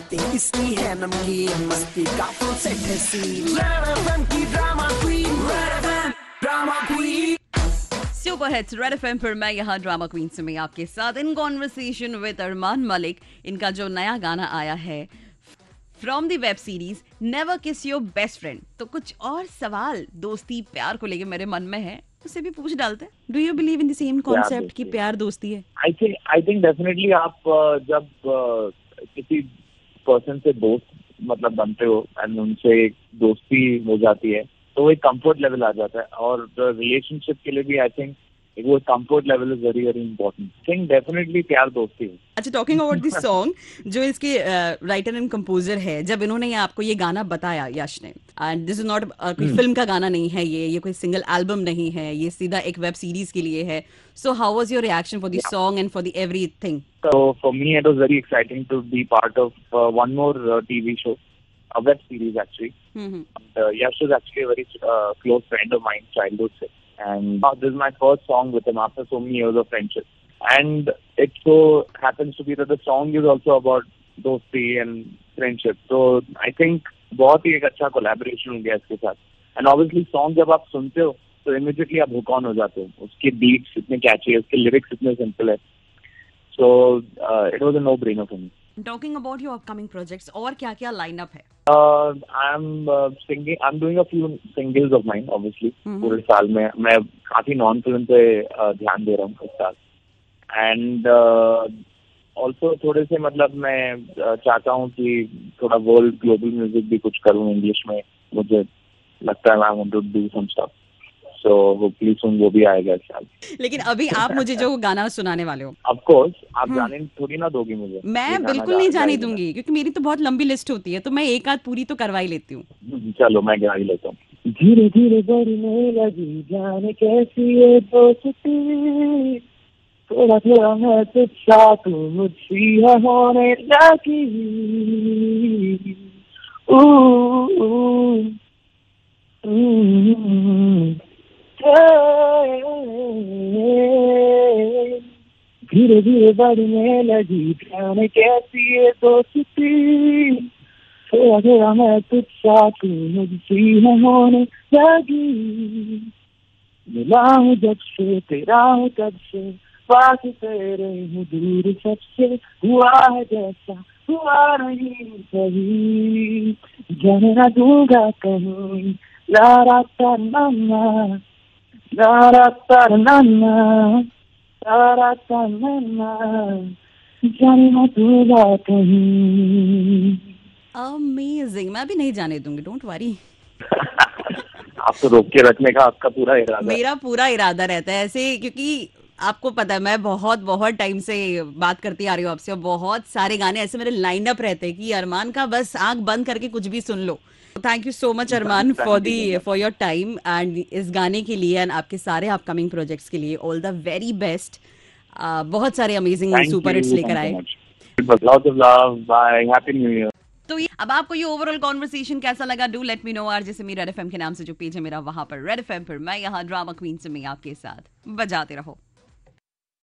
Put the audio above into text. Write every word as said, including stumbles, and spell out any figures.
बातें इसकी है नमकीन, मस्ती का फुल सेट है सीन। रेड एफएम की drama queen, Red FM drama queen. Super hits Red FM पर मैं यहाँ ड्रामा क्वीन से मैं आपके साथ in conversation with Armaan Malik. इनका जो नया गाना आया है from the web series never kiss your best friend, तो कुछ और सवाल दोस्ती प्यार को लेके मेरे मन में है, उसे भी पूछ डालते हैं। Do you believe in the same concept कि प्यार दोस्ती है? I think I think definitely आप uh, जब uh, किसी पर्सन से दोस्त मतलब बनते हो एंड उनसे एक दोस्ती हो जाती है तो एक कंफर्ट लेवल आ जाता है, और रिलेशनशिप के लिए भी आई थिंक वो comfort level is very very important. Think definitely प्यार दोस्ती है। अच्छा, टॉकिंग अबाउट दिस सॉन्ग, जो इसके राइटर एंड कंपोजर है, जब इन्होंने ये आपको ये गाना बताया यश ने, एंड दिस इज नॉट कोई फिल्म का गाना नहीं है, ये ये कोई सिंगल एल्बम नहीं है, ये सीधा एक वेब सीरीज के लिए है। So how was your reaction for this song and for the everything? So for me it was very exciting to be part of uh, one more uh, T V show, a web series actually. Mm-hmm. Uh, Yash is actually a very uh, close friend of mine, childhood se. And uh, this is my first song with him after so many years of friendship. And it so happens to be that the song is also about dosti and friendship. So I think बहुत ही एक अच्छा collaboration हो गया इसके साथ. And obviously song जब आप सुनते हो तो immediately आप hook on हो जाते हो. उसके beats इतने catchy है, उसके lyrics इतने simple है. So uh, it was a no-brainer for me. Talking about your upcoming projects, और क्या क्या lineup है? Uh, I'm uh, singing. I'm doing a few singles of mine, obviously. Mm-hmm. पूरे साल में मैं काफी नॉन फिल्म पे uh, ध्यान दे रहा हूँ इस साल. And uh, also थोड़े से मतलब मैं uh, चाहता हूँ कि थोड़ा वर्ल्ड ग्लोबल म्यूजिक भी कुछ करूँ इंग्लिश में. मुझे लगता है I want to do some stuff. So hopefully soon वो भी आएगा इस साल. लेकिन अभी आप मुझे जो गाना सुनाने वाले हो, Of course आप जाने थोड़ी ना दोगी मुझे. मैं बिल्कुल नहीं जाने दूंगी, क्योंकि मेरी तो बहुत लंबी लिस्ट होती है, तो मैं एक आध पूरी तो करवा ही लेती हूँ. चलो मैं गा ही लेता हूँ. धीरे धीरे बढ़ने लगी जाने कैसी ये दोस्ती, थोड़ा थोड़ा मैं तुझसा तू मुझसी है होने लगी. धीरे धीरे बढ़ने लगी जाने कैसी ये दोस्ती, थोड़ा थोड़ा मैं तुझसा तू मुझसी है होने लगी. मिला हूँ जब से तेरा हूँ तब से, पास तेरे हूँ दूर सबसे, हुआ है जैसा हुआ नहीं कभी, जाने ना दूंगा कहीं. ला रा ता ना ना, ला रा ता ना ना, ला रा ता ना ना, जाने ना दूंगा कहीं. अमेजिंग. मैं भी नहीं जाने दूंगी, डोंट वरी. आपको रोक के रखने का आपका पूरा इरादा? मेरा पूरा इरादा रहता है ऐसे, क्योंकि आपको पता है मैं बहुत बहुत टाइम से बात करती आ रही हूँ आपसे, और बहुत सारे गाने ऐसे मेरे लाइन अप रहते हैं कि अरमान का बस आंख बंद करके कुछ भी सुन लो. Thank you so much Armaan for the for your time and इस गाने के लिए एंड आपके सारे अपकमिंग प्रोजेक्ट्स के लिए ऑल द वेरी बेस्ट. बहुत सारे अमेजिंग सुपर हिट्स लेकर आए. Lots of love. Bye. Happy New Year. तो ये अब आपको ये ओवरऑल कॉन्वर्सेशन कैसा लगा? Do let me know. आर जैसे मेरा रेड एफएम के नाम से जो पेज है मेरा, वहां पर रेड एफएम पर मैं यहाँ ड्रामा क्वीन से मैं आपके साथ. बजाते रहो.